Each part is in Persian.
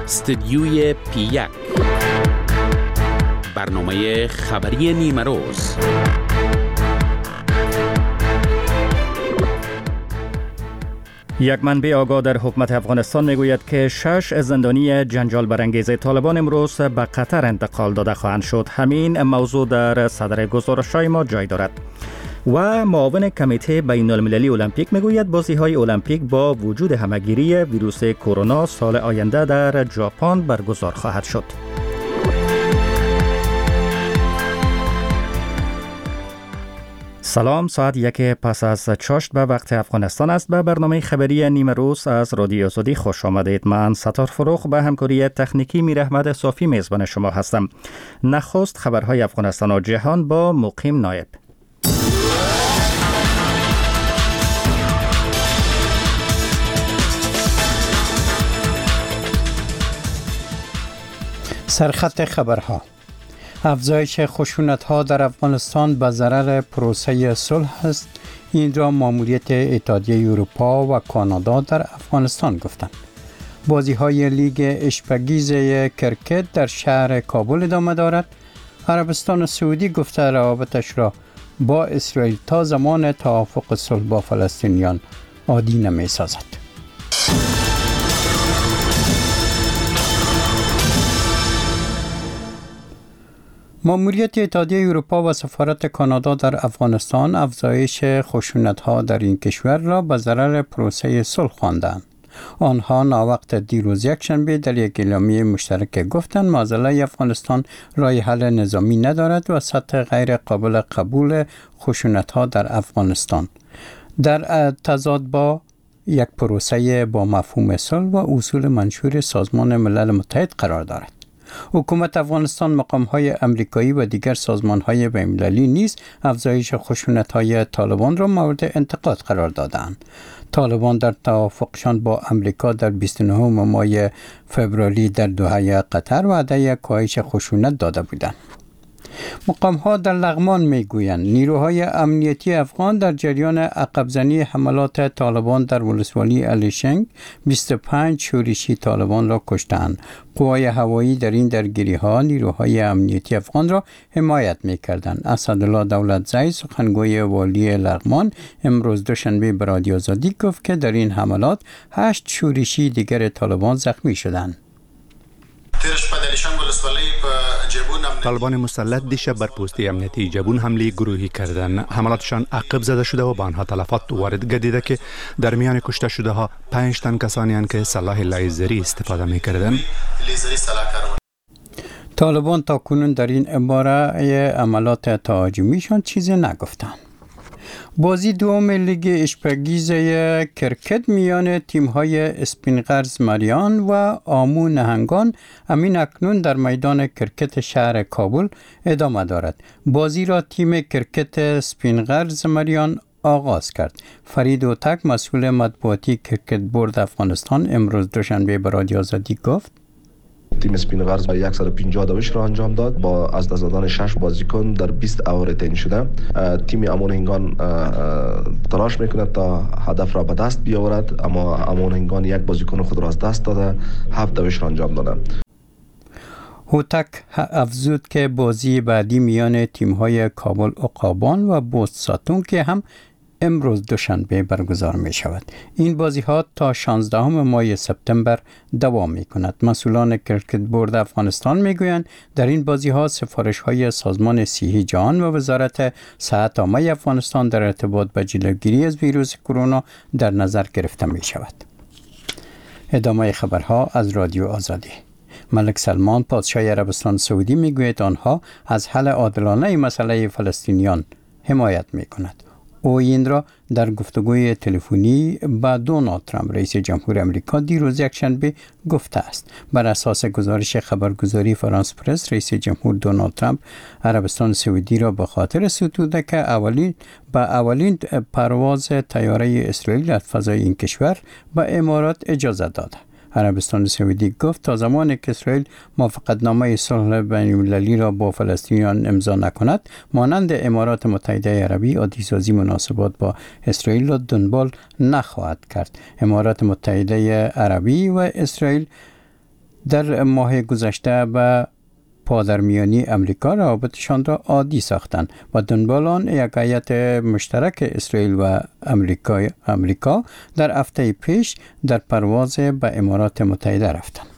استدیوی پی1 برنامه خبری نیمه روز. یک منبع آگاه در حکومت افغانستان میگوید که 6 زندانی جنجال برانگیز طالبان امروز به قطر انتقال داده خواهند شد. همین موضوع در صدر گزارش‌های ما جای دارد. و معاون کمیته بین المللی المپیک میگوید بازی‌های المپیک با وجود همه‌گیری ویروس کرونا سال آینده در ژاپن برگزار خواهد شد. سلام، ساعت 1 پس از چاشت به وقت افغانستان است. به برنامه خبری نیمه روز از رادیو آزادی خوش آمدید. من ستار فروغ به همکاری تکنیکی میر احمد صافی میزبان شما هستم. نخست خبرهای افغانستان و جهان با مقیم نایب. سرخط خبرها: افزایش خشونت‌ها در افغانستان به ضرر پروسه صلح است. این را ماموریت اتحادیه اروپا و کانادا در افغانستان گفتند. بازی‌های لیگ اشپگیز کرکت در شهر کابل ادامه دارد. عربستان سعودی گفته روابطش را با اسرائیل تا زمان توافق صلح با فلسطینیان عادی نمی‌سازد. ماموریت اتحادیه اروپا و سفارت کانادا در افغانستان افزایش خشونت‌ها در این کشور را به ضرر پروسه صلح خواندند. آنها ناوقت دیروز یکشنبه در یک اعلامیه مشترک گفتند معضله افغانستان راه حل نظامی ندارد و سطح غیر قابل قبول خشونت‌ها در افغانستان در تضاد با یک پروسه با مفهوم صلح و اصول منشور سازمان ملل متحد قرار دارد. حکومت افغانستان، مقام‌های امریکایی و دیگر سازمان‌های بین‌المللی نیز افزایش خشونت‌های طالبان را مورد انتقاد قرار دادند. طالبان در توافقشان با امریکا در 29 ماه فوریه در دوحه قطر وعده کاهش خشونت داده بودند. مقام‌ها در لغمان میگویند نیروهای امنیتی افغان در جریان عقب‌زنی حملات طالبان در ولسوالی الیشنگ 25 شورشی طالبان را کشتند. قوای هوایی در این درگیری‌ها نیروهای امنیتی افغان را حمایت می‌کردند. اسدالله دولتزی سخنگوی والی لغمان امروز دوشنبه به رادیو آزادی گفت که در این حملات 8 شورشی دیگر طالبان زخمی شدند. طالبان مسلط دیشب بر پستی امنیتی جبون حمله گروهی کردند. حملاتشان عقب زده شده و به آنها تلفات وارد گردیده که در میان کشته شده ها 5 تن کسانی اند که سلاح لیزری استفاده می‌کردند. طالبان تا کنون در این باره عملات تهاجمیشان چیزی نگفتند. بازی دوم لیگ اشپگیز کرکت میان تیم‌های اسپینغرز مریان و آمو نهنگان همین اکنون در میدان کرکت شهر کابل ادامه دارد. بازی را تیم کرکت اسپینغرز مریان آغاز کرد. فرید اوتک مسئول مطبوعاتی کرکت بورد افغانستان امروز دوشنبه به رادیو آزادی گفت تیم اسپینغرز 150 دوش را انجام داد با از دست دادن 6 بازیکن در 20 اوور تعیین شده. تیم امان هنگان تلاش میکند تا هدف را به دست بیاورد، اما امان هنگان یک بازیکن خود را از دست داده 7 دوش را انجام داده. هوتک افزود که بازی بعدی میان تیم‌های کابل عقابان و بوست ساتون که هم امروز دوشنبه برگزار می شود. این بازی ها تا 16 ماه سپتامبر دوام می کند. مسئولان کرکت بورد افغانستان می گویند در این بازی ها سفارش های سازمان صحی جهان و وزارت صحت عامه افغانستان در ارتباط با جلوگیری از ویروس کرونا در نظر گرفته می شود. ادامه خبرها از رادیو آزادی. ملک سلمان پادشاه عربستان سعودی می گوید آنها از حل عادلانه مسئله فلسطینیان حمایت می کند. او این را در گفتگوی تلفنی با دونالد ترامپ رئیس جمهور آمریکا دیروز یکشنبه گفته است. بر اساس گزارش خبرگزاری فرانس پرس، رئیس جمهور دونالد ترامپ عربستان سعودی را به خاطر ستوده که اولین پرواز طیاره اسرائیل از فضای این کشور به امارات اجازه داده. عربستان سعودی گفت تا زمانی که اسرائیل موافقتنامه صلح بین‌المللی را با فلسطینیان امضا نکند، مانند امارات متحده عربی عادی‌سازی مناسبات با اسرائیل را دنبال نخواهد کرد. امارات متحده عربی و اسرائیل در ماه گذشته به پادرمیانی امریکا روابطشان را عادی ساختند و دنبال آن یک هیئت مشترک اسرائیل و امریکا در هفته پیش در پرواز به امارات متحده رفتند.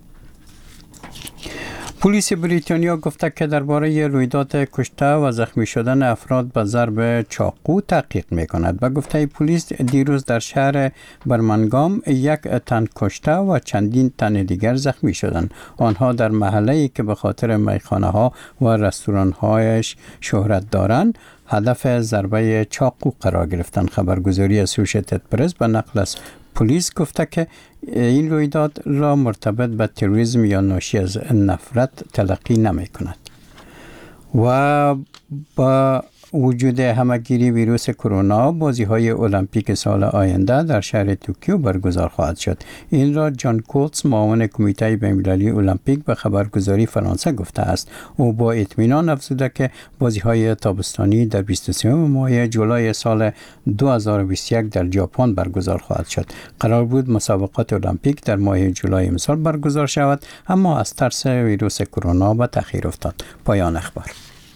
پلیس بریتانیا گفته که درباره رویداد کشته و زخمی شدن افراد به ضرب چاقو تحقیق می‌کند و گفته پلیس دیروز در شهر برمنگام یک تن کشته و چندین تن دیگر زخمی شدند. آنها در محله‌ای که به خاطر میخانه‌ها و رستوران‌هایش شهرت دارند هدف ضربه چاقو قرار گرفتند. خبرگزاری اسوشیتد پرس به نقل از پلیس گفته که این رویداد را مرتبط به تروریسم یا ناشی از نفرت تلقی نمی کند. و با وجود همگیری ویروس کرونا بازی‌های المپیک سال آینده در شهر توکیو برگزار خواهد شد. این را جان کولتز معاون کمیته بین‌المللی المپیک به خبرگزاری فرانسه گفته است. او با اطمینان افزوده که بازی‌های تابستانی در 23 ماه جولای سال 2021 در ژاپن برگزار خواهد شد. قرار بود مسابقات المپیک در ماه جولای امسال برگزار شود، اما از ترس ویروس کرونا به تأخیر افتاد. پایان اخبار.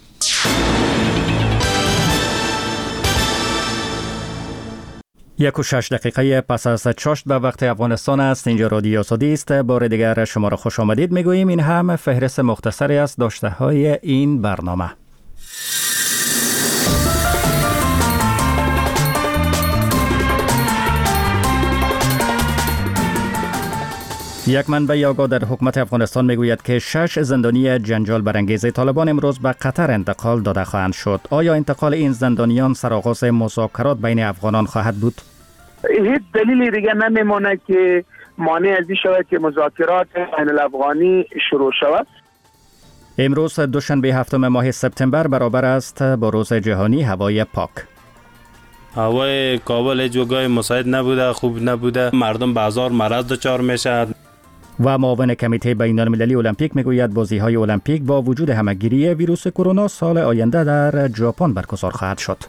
1:06 پس از چاشت به وقت افغانستان است. اینجا رادیو آزادی است. بار دیگر شما را خوش آمدید میگوییم. این هم فهرست مختصری از داشته های این برنامه. یک منبع آگاه در حکومت افغانستان میگوید که 6 زندانی جنجال برانگیز طالبان امروز به قطر انتقال داده خواهند شد. آیا انتقال این زندانیان سرآغاز مذاکرات بین افغانان خواهد بود؟ هیچ دلیلی دیگه نمیمونه که مانع از این شود که مذاکرات بین الافغانی شروع شود. امروز دوشنبه 7 ماه سپتامبر برابر است با روز جهانی هوای پاک. هوای کابل هیچ جای مساعد نبوده، خوب نبوده، مردم به هزار مرض دچار میشن. و معاون کمیته بین‌المللی المپیک میگوید بازی‌های المپیک با وجود همگیری ویروس کرونا سال آینده در ژاپن برگزار خواهد شد.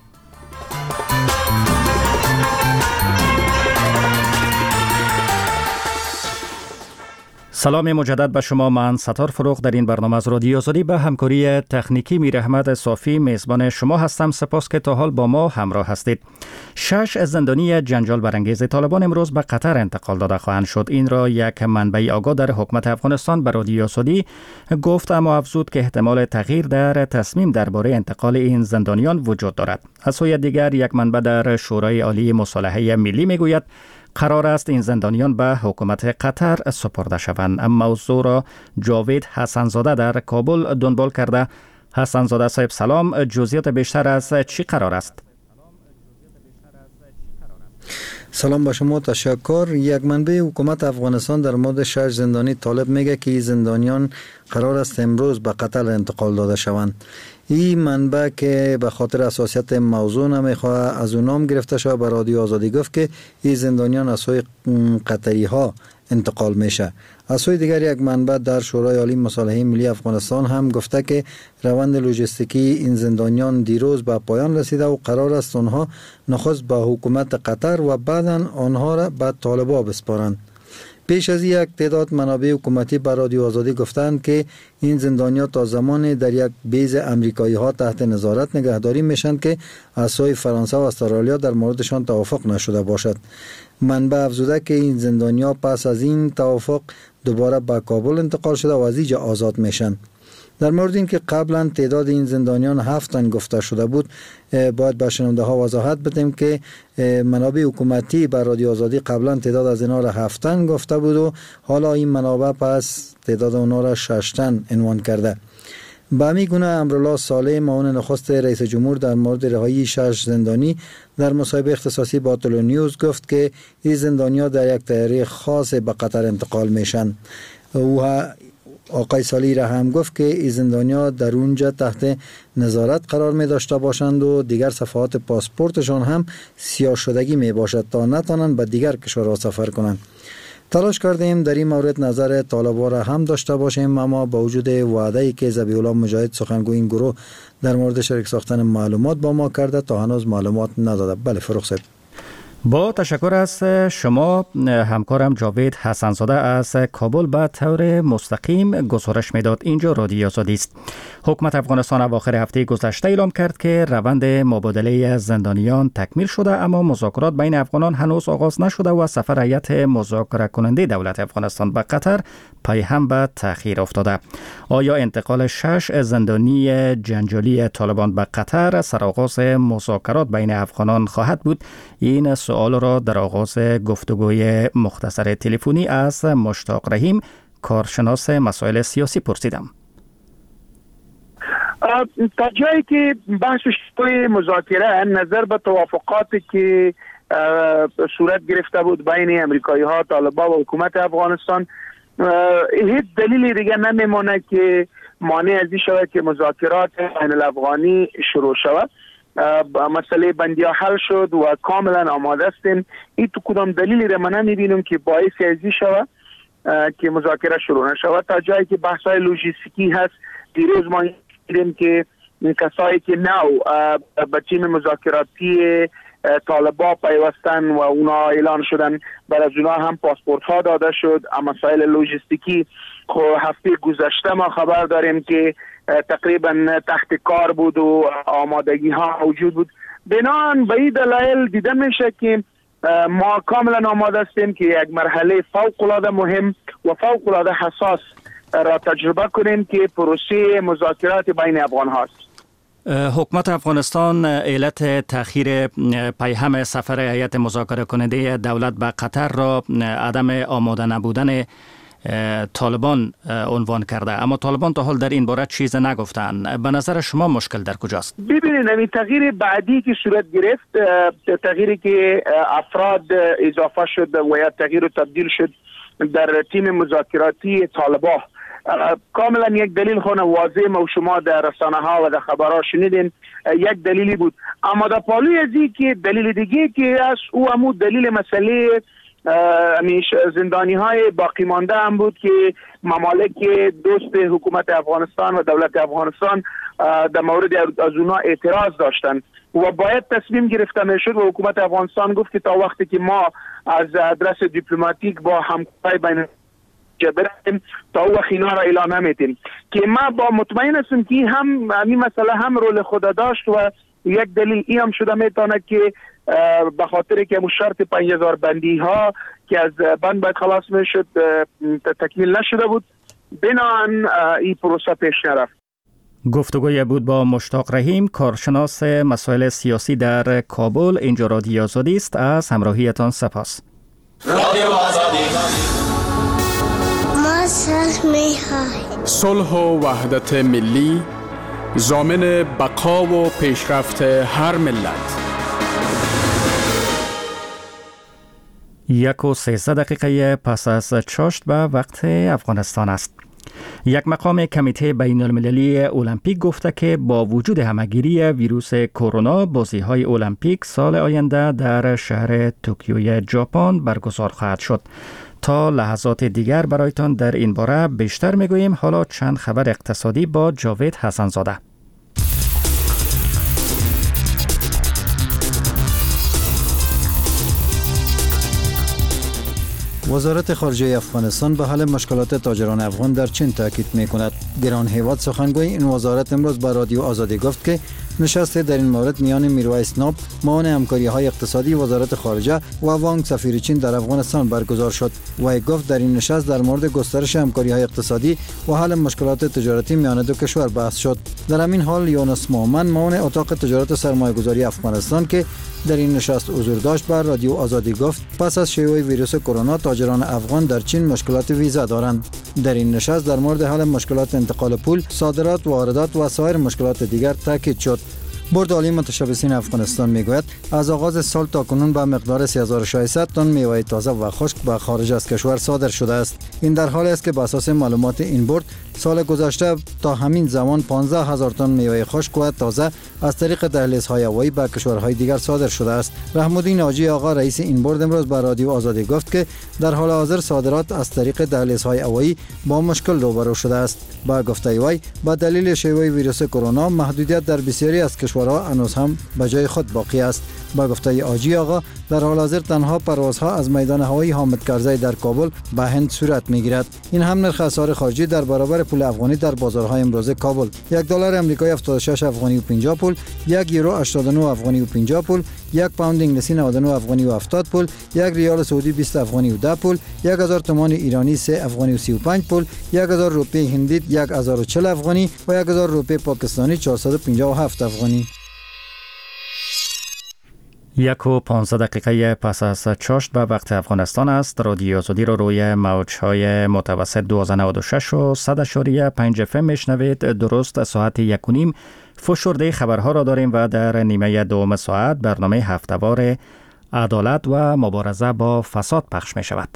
سلام مجدد به شما. من ستار فروغ در این برنامه از رادیو آزادی به همکاری تکنیکی میر احمد صافی میزبان شما هستم. سپاس که تا حال با ما همراه هستید. 6 زندانی جنجال برانگیز طالبان امروز به قطر انتقال داده خواهند شد. این را یک منبع آگاه در حکومت افغانستان به رادیو آزادی گفت، اما افزود که احتمال تغییر در تصمیم درباره انتقال این زندانیان وجود دارد. از سوی دیگر یک منبع در شورای عالی مصالحه ملی میگوید قرار است این زندانیان به حکومت قطر سپرده شوند. موضوع را جاوید حسنزاده در کابل دنبال کرده. حسنزاده صاحب سلام، جزئیات بیشتر از چی قرار است؟ سلام با شما، تشکر. یک منبع حکومت افغانستان در مورد 6 زندانی طالب میگه که این زندانیان قرار است امروز به قطر انتقال داده شوند. این منبع که به خاطر حساسیت موضوع نمیخواه از اون نام گرفته شده به رادیو آزادی گفت که این زندانیان از سوی قطری ها انتقال میشه. از سوی دیگر یک منبع در شورای عالی مصالحه ملی افغانستان هم گفته که روند لوجستیکی این زندانیان دیروز به پایان رسیده و قرار است آنها نخست به حکومت قطر و بعدا آنها را به طالبان بسپارند. پیش از یک تعداد منابع حکومتی به رادیو آزادی گفتند که این زندانیان تا زمان در یک بیز امریکایی ها تحت نظارت نگهداری میشن که از سوی فرانسه و استرالیا در موردشان توافق نشده باشد. منبع افزوده که این زندانیان پس از این توافق دوباره به کابل انتقال شده و از اینجا آزاد میشن. در مورد این که قبلا تعداد این زندانیان 7 تن گفته شده بود، باید به شنونده ها وضاحت بدیم که منابع حکومتی بر رادیو آزادی قبلا تعداد از اینا را 7 تن گفته بود و حالا این منابع پس تعداد اونا را 6 تن عنوان کرده. به همین گونه امرالله صالح معاون نخست رئیس جمهور در مورد رهایی 6 زندانی در مصاحبه اختصاصی با تلو نیوز گفت که این زندانیان در یک طیاره خاص به قطر انتقال میشن. او آقای صالحی را هم گفت که این زندانیان در اونجا تحت نظارت قرار می داشته باشند و دیگر صفحات پاسپورتشان هم سیاه شدگی می باشد تا نتوانند به دیگر کشورها سفر کنند. تلاش کردیم در این مورد نظر طالبان را هم داشته باشیم، اما با وجود وعده‌ای که ذبیح الله مجاهد سخنگوی این گروه در مورد شریک ساختن معلومات با ما کرده تا هنوز معلومات نداده. بله فروغ صاحب. با تشکر از شما همکارم جاوید حسنزاده از کابل به طور مستقیم گزارش میداد. اینجا رادیو آزادی است. حکومت افغانستان اواخر هفته گذشته اعلام کرد که روند مبادله زندانیان تکمیل شده، اما مذاکرات بین افغانان هنوز آغاز نشده و سفر هیئت مذاکره کننده دولت افغانستان به قطر پای هم به تأخیر افتاده. آیا انتقال 6 زندانی جنجالی طالبان به قطر سرآغاز مذاکرات بین افغانان خواهد بود؟ این سوال را در آغاز گفتگوی مختصر تلفنی از مشتاق رحیم، کارشناس مسائل سیاسی، پرسیدم. تا جایی که بحث شروع مذاکره نظر به توافقاتی که صورت گرفته بود بین امریکایی ها، طالبان و حکومت افغانستان، هیچ دلیلی دیگه نمیمونه که مانع از این شود که مذاکرات بین الافغانی شروع شود. مسئله بندی ها حل شد و کاملا آماده استیم. این تو کدام دلیلی را من نمیبینم که باعث ازی شود که مذاکره شروع نشود. تا جایی که بحث های لوجستیکی هست، دیروز ما دیدیم که کسایی که نو به تیم مذاکراتی طالبان پیوستن و اونا اعلان شدن، بر از اونا هم پاسپورت ها داده شد. اما مسائل لوجستیکی هفته گذشته ما خبر داریم که تقریبا تحت کار بود و آمادگی ها موجود بود. بنابراین به این دلایل دیده میشه که ما کاملا آماده هستیم که یک مرحله فوق العاده مهم و فوق العاده حساس را تجربه کنیم که پروسه مذاکرات بین افغان هاست. حکومت افغانستان علت تأخیر پیهم سفر هیئت مذاکره کننده دولت به قطر را عدم آماده نبودن طالبان عنوان کرده، اما طالبان تا حال در این باره چیز نگفتن. به نظر شما مشکل در کجاست؟ ببینید، این تغییر بعدی که صورت گرفت، تغییری که افراد اضافه شد و یا تغییر و تبدیل شد در تیم مذاکراتی طالبان، کاملا یک دلیل خونه واضح ما و شما در رسانه ها و در خبرها شنیدین. یک دلیلی بود، اما در پالوی ازی که دلیل دیگه که از او همون دلیل مسئله زندانی های باقی مانده هم بود که ممالک دوست حکومت افغانستان و دولت افغانستان در مورد از اونا اعتراض داشتن و باید تصمیم گرفته میشد و حکومت افغانستان گفت که تا وقتی که ما از ادرس دیپلماتیک با همکاری بین جبریم تا وقت اینا را اعلام نمیتیم، که ما با مطمئن هستیم که هم این مسئله هم رول خود داشت و یک دلیل این هم شده میتونه که به خاطر که شرط 5000 بندی ها که از بند باید خلاص میشد تکمیل نشده بود، بنابراین این پروسه پیش نرفت. گفتگوی بود با مشتاق رحیم، کارشناس مسائل سیاسی در کابل. اینجا رادیو آزادی است. از همراهیتان سپاس. رادیو آزادی. ما صلح و وحدت ملی ضامن بقا و پیشرفت هر ملت. 1:13 پس از چاشت به وقت افغانستان است. یک مقام کمیته بین المللی المپیک گفته که با وجود همه‌گیری ویروس کرونا، بازی‌های المپیک سال آینده در شهر توکیوی ژاپن برگزار خواهد شد. تا لحظات دیگر برایتان در این باره بیشتر میگوییم. حالا چند خبر اقتصادی با جاوید حسنزاده. وزارت خارجه افغانستان به حل مشکلات تاجران افغان در چین تاکید می‌کند. گران هیواد سخنگوی این وزارت امروز به رادیو آزادی گفت که نشست در این مورد میان میرویس ناب، معاون همکاری‌های اقتصادی وزارت خارجه و وانگ سفیر چین در افغانستان برگزار شد. و گفت در این نشست در مورد گسترش همکاری‌های اقتصادی و حل مشکلات تجارتی میان دو کشور بحث شد. در همین حال یونس مومن، معاون اتاق تجارت و سرمایه‌گذاری افغانستان که در این نشست حضور داشت، بر رادیو آزادی گفت پس از شیوع ویروس کرونا تاجران افغان در چین مشکلات ویزا دارند. در این نشست در مورد حل مشکلات انتقال پول، صادرات، واردات و سایر مشکلات دیگر تاکید شد. بورد عالی متشبثین افغانستان میگوید از آغاز سال تا کنون به مقدار 3600 تن میوه تازه و خشک به خارج از کشور صادر شده است. این در حالی است که بر اساس معلومات این بورد سال گذشته تا همین زمان 15000 تن میوه خشک و تازه از طریق دهلیزهای هوایی به کشورهای دیگر صادر شده است. رحم‌الدین حاجی آقا رئیس این بورد امروز به رادیو آزادی گفت که در حال حاضر صادرات از طریق دهلیزهای هوایی با مشکل روبرو شده است. با گفته وی به دلیل شیوع ویروس کرونا محدودیت در بسیاری از کشورهای کشورها هنوز هم به جای خود باقی است. با گفته آجی آقا، در حال حاضر تنها پروازها از میدان هوایی حامد کرزی در کابل به هند صورت میگیرد. این هم نرخ اسعار خارجی در برابر پول افغانی در بازارهای امروزه کابل: $1 آمریکایی 76 افغانی و 50 پول، $1 یورو 89 افغانی و 50 پول، 1 پوند انگلیسی 99 افغانی و 70 پول، 1 ریال سعودی 20 افغانی و 10 پول، 1000 تومان ایرانی 3 افغانی و 35 پول، 1000 روپیه هندی 1040 افغانی و 1000 روپیه پاکستانی 457 افغانی. 1:15 پس از چاشت به وقت افغانستان است. رادیو آزادی رو روی موج‌های متوسط 1296 و 100.5 FM میشنوید. درست ساعت 1:30 فشرده خبرها را داریم و در نیمه دوم ساعت برنامه هفته‌وار عدالت و مبارزه با فساد پخش می شود.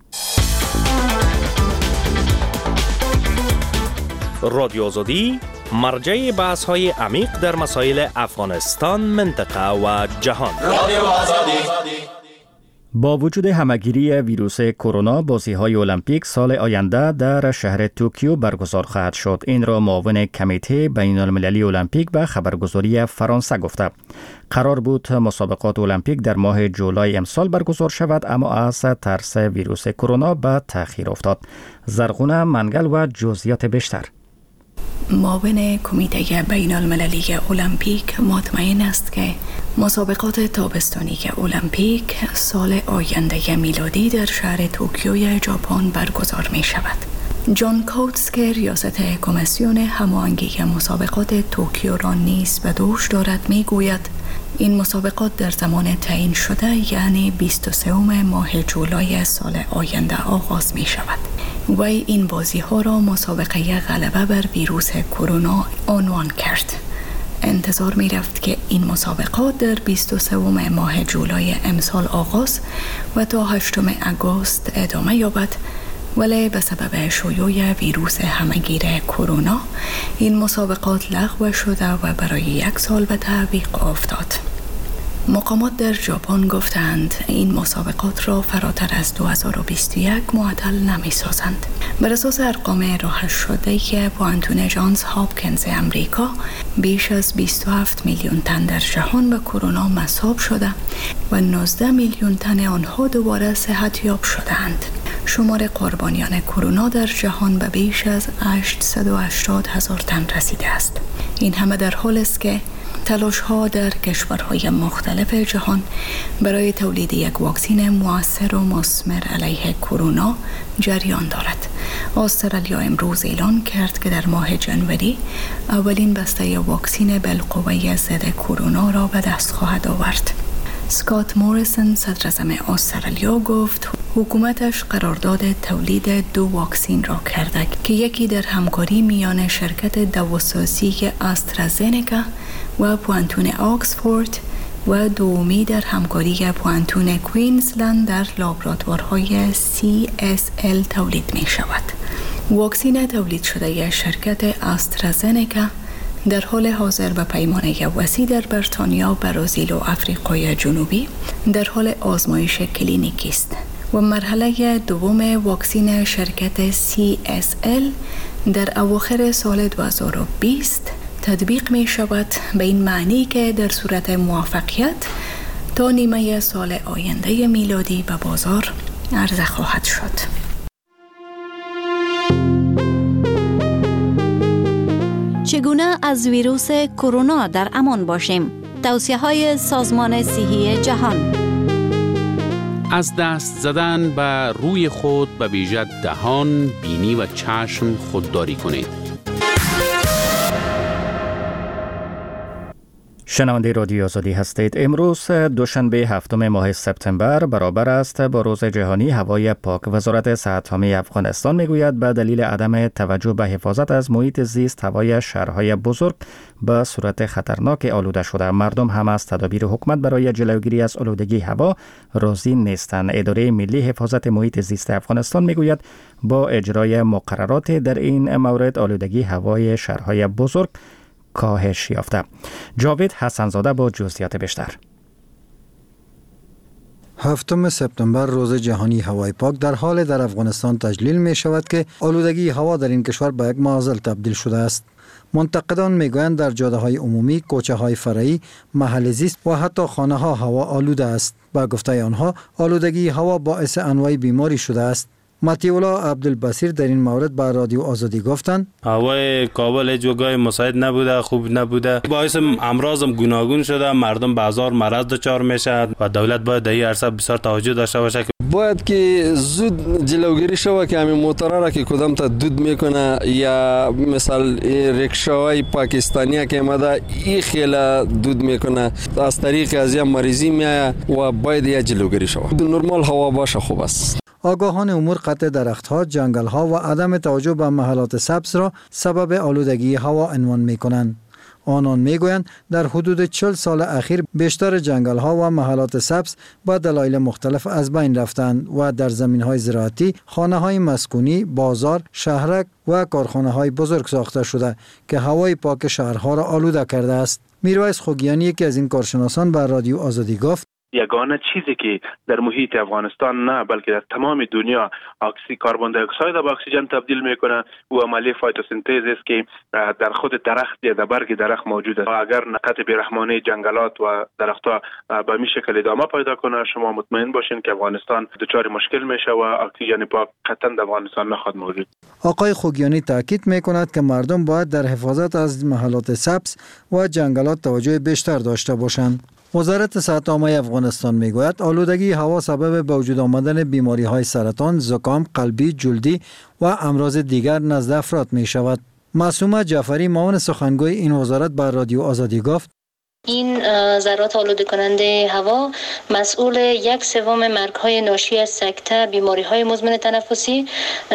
رادیو آزادی مرجع بحث‌های عمیق در مسائل افغانستان، منطقه و جهان. رادیو آزادی. با وجود همه‌گیری ویروس کرونا، بازی‌های المپیک سال آینده در شهر توکیو برگزار خواهد شد. این را معاون کمیته بین‌المللی المپیک به خبرگزاری فرانسه گفته. قرار بود مسابقات المپیک در ماه جولای امسال برگزار شود، اما از ترس ویروس کرونا به تأخیر افتاد. زرغونه منگل و جزئیات بیشتر. معاون کمیته بین المللی المپیک مطمئن است که مسابقات تابستانی المپیک سال آینده میلادی در شهر توکیوی ژاپن برگزار می شود. جان کوتس که ریاست کمیسیون هماهنگی مسابقات توکیو را نیز به دوش دارد می گوید این مسابقات در زمان تعیین شده یعنی 23 ماه جولای سال آینده آغاز می شود. وی این بازی ها را مسابقه غلبه بر ویروس کرونا عنوان کرد. انتظار می رفت که این مسابقات در 23 ماه جولای امسال آغاز و تا 8 آگوست ادامه یابد، ولی به سبب شیوع ویروس همه‌گیر کرونا این مسابقات لغو شده و برای 1 سال به تعویق افتاد. مقامات در ژاپن گفتند این مسابقات را فراتر از 2021 معطل نمی سازند. بر اساس ارقام راهش شده که پوانتون جانز هاپکینز امریکا بیش از 27 میلیون تن در جهان به کرونا مصاب شده و 19 میلیون تن آنها دوباره صحتیاب شدند. شمار قربانیان کرونا در جهان به بیش از 880,000 تن رسیده است. این همه در حالی است که تلاش‌ها در کشورهای مختلف جهان برای تولید یک واکسن مؤثر و مثمر علیه کرونا جریان دارد. استرالیا امروز اعلان کرد که در ماه ژانویه اولین بسته واکسن بالقوه ضد کرونا را به دست خواهد آورد. اسکات موریسون صدر اعظم استرالیا گفت حکومتش قرارداد تولید 2 واکسن را کرده که یکی در همکاری میان شرکت دواسازی آسترازنکا و پوانتون آکسفورد و دومی در همکاری پوانتون کوینزلند در لابراتوارهای CSL تولید می شود. واکسن تولید شده شرکت آسترازنکا در حال حاضر به پیمانه وسیع در بریتانیا، برزیل و آفریقای جنوبی در حال آزمایش کلینیکی است و مرحله دوم واکسن شرکت CSL در اواخر سال 2020 تطبیق می شود، به این معنی که در صورت موفقیت تا نیمه سال آینده میلادی به بازار عرضه خواهد شد. چگونه از ویروس کرونا در امان باشیم؟ توصیه‌های سازمان صحی جهان. از دست زدن به روی خود به ویژه دهان، بینی و چشم خودداری کنید. شنونده رادیو آزادی هستید. امروز دوشنبه 7 ماه سپتامبر برابر است با روز جهانی هوای پاک. وزارت صحت عامه افغانستان میگوید به دلیل عدم توجه به حفاظت از محیط زیست هوای شهرهای بزرگ به صورت خطرناک آلوده شده. مردم هم از تدابیر حکومت برای جلوگیری از آلودگی هوا راضی نیستند. اداره ملی حفاظت محیط زیست افغانستان میگوید با اجرای مقررات در این مورد آلودگی هوای شهرهای بزرگ کاهش یافته. جاوید حسنزاده با جزئیات بیشتر. 7 سپتامبر روز جهانی هوای پاک در حال در افغانستان تجلیل می شود که آلودگی هوا در این کشور به یک معضل تبدیل شده است. منتقدان میگویند در جاده های عمومی، کوچه های فرعی، محل زیست و حتی خانه ها هوا آلوده است. با گفته آنها آلودگی هوا باعث انواع بیماری شده است. مطیع عبدالبصیر در این مورد با رادیو آزادی گفتند هوای کابل جوگای مساعد نبوده، خوب نبوده، باعث امراض گوناگون شده، مردم به هزار مرض دچار میشه و دولت باید در این عرصه بسیار توجه داشته باشه. باید که زود جلوگیری شود که همین موتورها را که کدام تا دود میکنه یا مثلا رکشاهای پاکستانی که آمده این خیلی دود میکنه از طریق از این مریضی میایه و باید یه جلوگیری شود. نرمال هوا باشه خوب است. آگاهان امور قطع درختها، جنگل‌ها و عدم توجه به محلات سبز را سبب آلودگی هوا عنوان می‌کنند. آنان میگویند در حدود 40 سال اخیر بیشتر جنگل‌ها و محلات سبز با دلایل مختلف از بین رفتند و در زمین‌های زراعتی، خانه‌های مسکونی، بازار، شهرک و کارخانه‌های بزرگ ساخته شده که هوای پاک شهرها را آلوده کرده است. میرویس خوگیانی یکی از این کارشناسان به رادیو آزادی گفت یگانه چیزی که در محیط افغانستان نه بلکه در تمام دنیا کربن دی اکساید به اکسیژن تبدیل میکنه و عملیه فتوسنتز است که در خود درخت یا در برگ درخت موجود است. اگر قطع بیرحمانه جنگلات و درختها به این شکل ادامه پیدا کنه شما مطمئن باشین که افغانستان دچار مشکل میشه و اکسیژن پاک قطعا در افغانستان نخواهد موجود. آقای خوگیانی تاکید میکند که مردم باید در حفاظت از محلات سبز و جنگلات توجه بیشتر داشته باشند. وزارت صحت عامه افغانستان میگوید آلودگی هوا سبب به وجود آمدن بیماری های سرطان، زکام، قلبی، جلدی و امراض دیگر نزد افراد می شود. معصومه جعفری معاون سخنگوی این وزارت به رادیو آزادی گفت این ذرات آلوده کننده هوا مسئول 1/3 مرگ‌های ناشی از سکته، بیماری‌های مزمن تنفسی،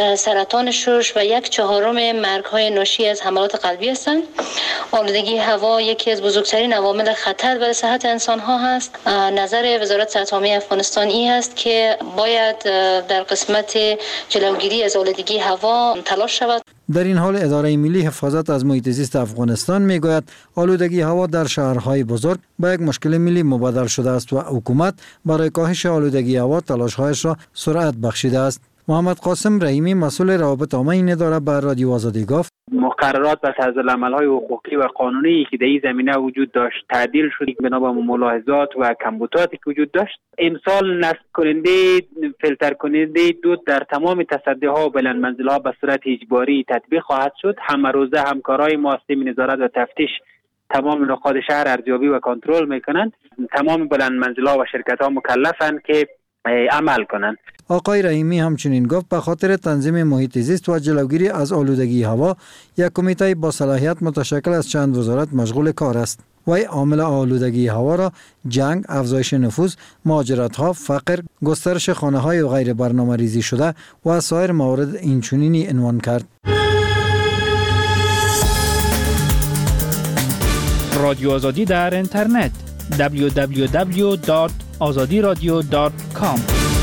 سرطان شش و 1/4 مرگ‌های ناشی از حملات قلبی هستند. آلودگی هوا یکی از بزرگترین عوامل خطر برای صحت انسان‌ها هست. نظر وزارت صحت عامه افغانستان این است که باید در قسمت جلوگیری از آلودگی هوا تلاش شود. در این حال اداره ملی حفاظت از محیط زیست افغانستان میگوید آلودگی هوا در شهرهای بزرگ به یک مشکل ملی مبادل شده است و حکومت برای کاهش آلودگی هوا تلاش‌هایش را سرعت بخشیده است. محمد قاسم رحیمی مسئول روابط عامه این اداره به رادیو آزادی گفت مقررات و طرزالعمل‌های حقوقی و قانونی که در این زمینه وجود داشت تعدیل شد بنا به ملاحظات و کمبوداتی که وجود داشت. امسال نصب کننده فیلتر کننده دود در تمام تصدی‌ها و بلند منزل‌ها به صورت اجباری تطبیق خواهد شد. همه روزه همکارای ما سیستم نظارت و تفتیش تمام نقاط شهر ارزیابی و کنترل میکنند. تمام بلند منزل‌ها و شرکت‌ها مکلفند که عمل کنند. آقای رحیمی همچنین گفت به خاطر تنظیم محیط زیست و جلوگیری از آلودگی هوا یک کمیته با صلاحیت متشکل از چند وزارت مشغول کار است. وی عامل آلودگی هوا را جنگ، افزایش نفوذ، مهاجرت‌ها، فقر، گسترش خانه‌های و غیر برنامه‌ریزی شده و سایر موارد اینچنینی عنوان کرد. رادیو آزادی در اینترنت www.azadiradio.com.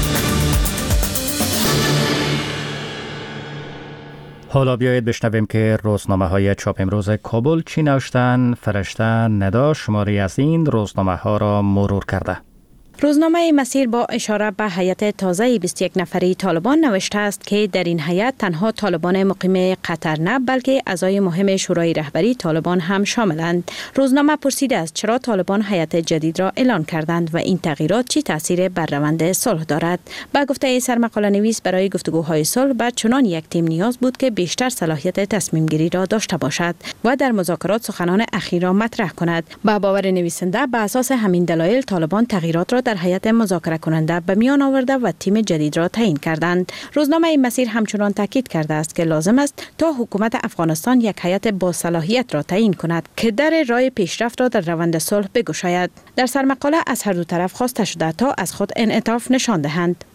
حالا بیایید بشنویم که روزنامه‌های چاپ امروز کابل چی نوشتن. فرشته ندا شماری از این روزنامه‌ها را مرور کرده. روزنامه مسیر با اشاره به هیئت تازه 21 نفری طالبان نوشته است که در این هیئت تنها طالبان مقیم قطر نه بلکه اعضای مهم شورای رهبری طالبان هم شاملند. روزنامه پرسیده است چرا طالبان هیئت جدید را اعلان کردند و این تغییرات چی تاثیر بر روند صلح دارد. با گفته سرمقاله نویس برای گفتگوهای صلح به چنان یک تیم نیاز بود که بیشتر صلاحیت تصمیم گیری را داشته باشد و در مذاکرات سخنان اخیر را مطرح کند. با باور نویسنده به اساس همین دلایل طالبان تغییرات را در هیئت مذاکره کننده به میان آورده و تیم جدید را تعیین کردند. روزنامه مسیر همچنان تاکید کرده است که لازم است تا حکومت افغانستان یک هیئت با صلاحیت را تعیین کند که در راه پیشرفت را در روند صلح بگشاید. در سرمقاله از هر دو طرف خواسته شده تا از خود انعطاف نشان دهند.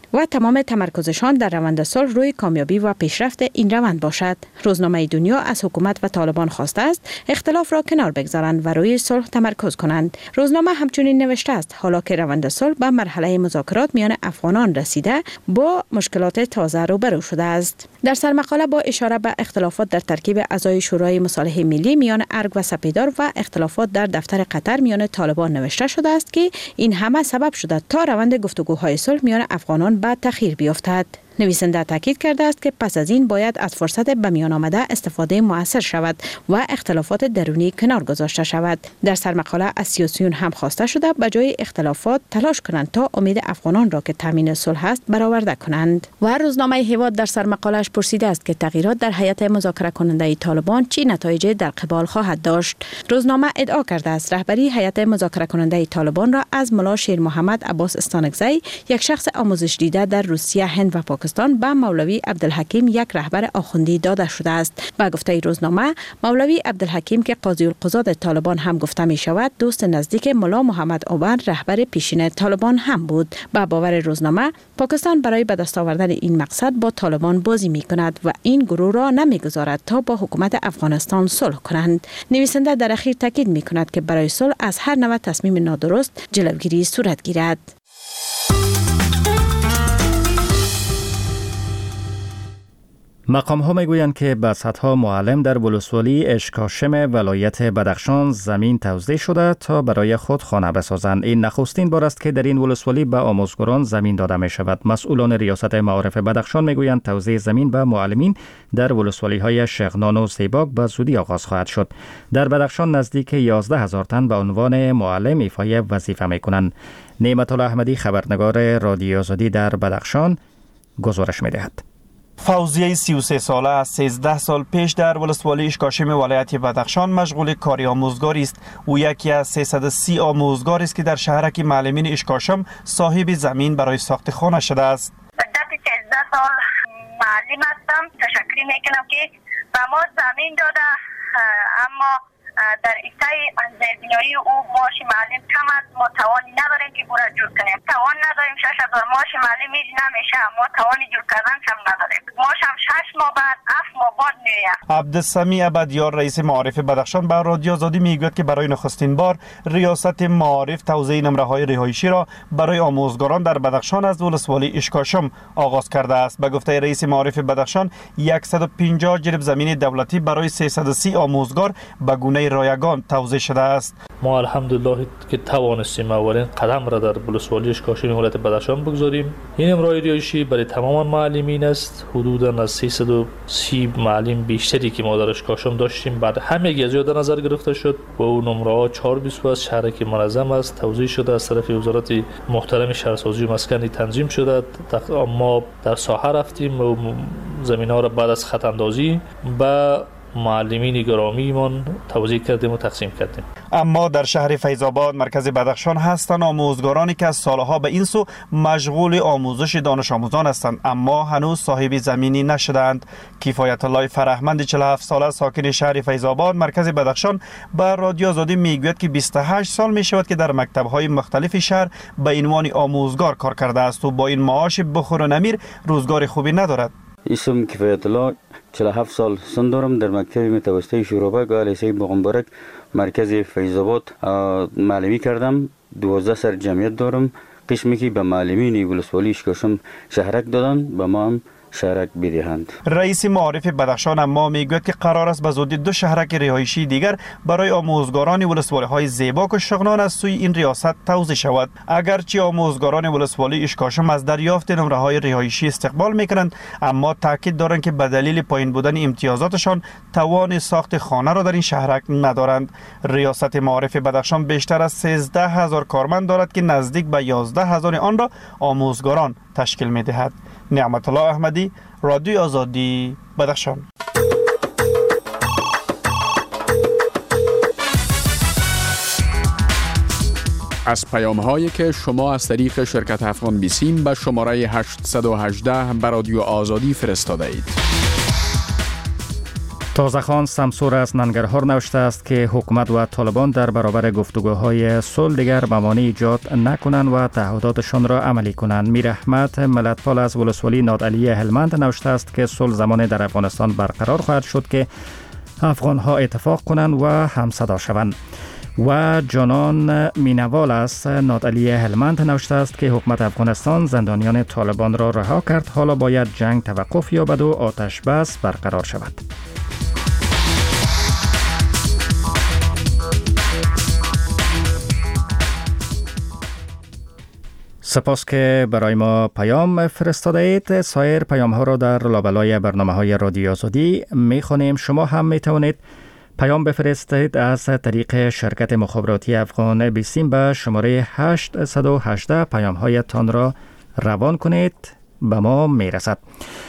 و تمام تمرکزشان در روند صلح روی کامیابی و پیشرفت این روند باشد. روزنامه دنیا از حکومت و طالبان خواسته است اختلاف را کنار بگذارند و روی صلح تمرکز کنند. روزنامه همچنین نوشته است حالا که روند صلح به مرحله مذاکرات میان افغانان رسیده با مشکلات تازه روبرو شده است. در سرمقاله با اشاره به اختلافات در ترکیب اعضای شورای مصالحه ملی میان ارگ و سپیدار و اختلافات در دفتر قطر میان طالبان نوشته شده است که این همه سبب شده تا روند گفتگوهای صلح میان افغانان به تأخیر بیفتد. نویسنده تاکید کرده است که پس از این باید از فرصت به میان آمده استفاده مؤثر شود و اختلافات درونی کنار گذاشته شود. در سرمقاله از سیاسیون هم خواسته شده به جای اختلافات تلاش کنند تا امید افغانان را که تامین صلح است برآورده کنند. و روزنامه هیواد در سرمقاله‌اش پرسیده است که تغییرات در هیئت مذاکره کننده طالبان چه نتایجی در قبال خواهد داشت. روزنامه ادعا کرده است رهبری هیئت مذاکره کننده طالبان را از ملا شیر محمد عباس استانکزی، یک شخص آموزش دیده در روسیه، هند و پاکستان، به مولوی عبدالحکیم، یک رهبر آخوندی داده شده است. با گفته روزنامه، مولوی عبدالحکیم که قاضی القضات طالبان هم گفته می شود، دوست نزدیک ملا محمد عمر رهبر پیشین طالبان هم بود. با باور روزنامه، پاکستان برای به دست آوردن این مقصد با طالبان بازی می کند و این گروه را نمی گذارد تا با حکومت افغانستان صلح کنند. نویسنده در اخیر تاکید می کند که برای صلح از هر نوع تصمیم نادرست جلوگیری صورت گیرد. مقام ها میگویند که به صدها معلم در ولسوالی اشکاشم ولایت بدخشان زمین توزیع شده تا برای خود خانه بسازند. این نخستین بار است که در این ولسوالی به آموزگاران زمین داده می شود. مسئولان ریاست معارف بدخشان میگویند توزیع زمین به معلمین در ولسوالی های شغنان و سیباک به زودی آغاز خواهد شد. در بدخشان نزدیک 11,000 تن به عنوان معلم ایفای وظیفه می کنند. نعمت الله احمدی، خبرنگار رادیو آزادی در بدخشان، گزارش می دهد. فوزیه 33 ساله از 13 سال پیش در ولسوالی اشکاشم ولایت بدخشان مشغول کاری آموزگاری است. او یکی از 330 آموزگاری است که در شهرک معلمین اشکاشم صاحب زمین برای ساخت خانه شده است. مدت 13 سال معلم هستم. تشکر میکنم که به ما زمین داده، اما در ایستای زیربنایی او معاش معلم کم است. ما توانی نداریم که برای جور کنیم. توان نداریم. 6,000 معاش معلم میری نمیشه. ما توانی جور کردن هم نداریم. معاش هم 6 ماه بعد 7 ماه بعد میره. عبدالسمیع ابدیار رئیس معارف بدخشان به رادیو آزادی میگوید که برای نخستین بار ریاست معارف توزیع نمره‌های رهایشی را برای آموزگاران در بدخشان از ولسوالی اشکاشم آغاز کرده است. به گفته رئیس معارف بدخشان 150 جریب زمین دولتی برای 330 آموزگار به گونه رایگان توزیع شده است. ما الحمدلله که توانستیم اولین قدم را در ولسوالی اشکاشم ولایت بدخشان بگذاریم. این نمره رهایشی برای تمام معلمین است. حدوداً از 330 معلم بیشتری که ما در اشکاشم داشتیم بعد همه از در نظر گرفته شد و اون نمره 420 از شهرک منظم است توزیع شده از طرف وزارت محترم شهرسازی و مسکن تنظیم شده. ما در ساحه رفتیم و زمین‌ها را بعد از خط اندازی به معلمین گرامیمان توزیع کردیم و تقسیم کردیم. اما در شهر فیض‌آباد مرکز بدخشان هستند آموزگارانی که از سالها به این سو مشغول آموزش دانش آموزان هستند اما هنوز صاحب زمینی نشدند. کفایت الله فرهمند 47 ساله ساکن شهر فیض‌آباد مرکز بدخشان به رادیو آزادی میگوید که 28 سال می شود که در مکتب‌های مختلف شهر به عنوان آموزگار کار کرده است و با این معاش بخور و نمیر روزگار خوبی ندارد. اسم کفایت الله 47 سال سن دارم. در مکتب متوسطه شورابک و لیسه مغنبرک مرکز فیض‌آباد معلمی کردم. 12 سر جمعیت دارم. قسمی که به معلمین ولسوالی اشکاشم شهرک دادن به ما هم شهرک بدهند. رئیس معارف بدخشان اما میگوید که قرار است به زودی 2 شهرک رهایشی دیگر برای آموزگاران ولسوالی های زیباک و شغنان از سوی این ریاست توزیع شود. اگرچه آموزگاران ولسوالی اشکاشم از دریافت نمره های رهایشی استقبال میکنند اما تاکید دارند که به دلیل پایین بودن امتیازاتشان توان ساخت خانه را در این شهرک ندارند. ریاست معارف بدخشان بیشتر از 13,000 کارمند دارد که نزدیک به 11,000 آن را آموزگاران تشکیل میدهد. نعمت الله احمدی، رادیو آزادی، بدخشان. از پیام‌هایی که شما از طریق شرکت افغان بیسیم به شماره 818 به رادیو آزادی فرستاده اید. تازه‌خان سمسور از ننگرهار نوشته است که حکومت و طالبان در برابر گفتگوهای صلح دیگر مانع ایجاد نکنند و تعهداتشان را عملی کنند. میر احمد ملتپال از ولسوالی نادعلی هلمند نوشته است که صلح زمانی در افغانستان برقرار خواهد شد که افغان‌ها اتفاق کنند و همصدا شوند. و جانان مینوال از نادعلی هلمند نوشته است که حکومت افغانستان زندانیان طالبان را رها کرد، حالا باید جنگ توقف یابد و آتش بس برقرار شود. سپاس که برای ما پیام فرستاده اید. سایر پیام ها را در لابلای برنامه های رادیو آزادی می خوانیم. شما هم می توانید پیام بفرستید از طریق شرکت مخابراتی افغان بیسیم به شماره 818 پیام هایتان را روان کنید، به ما می رسد.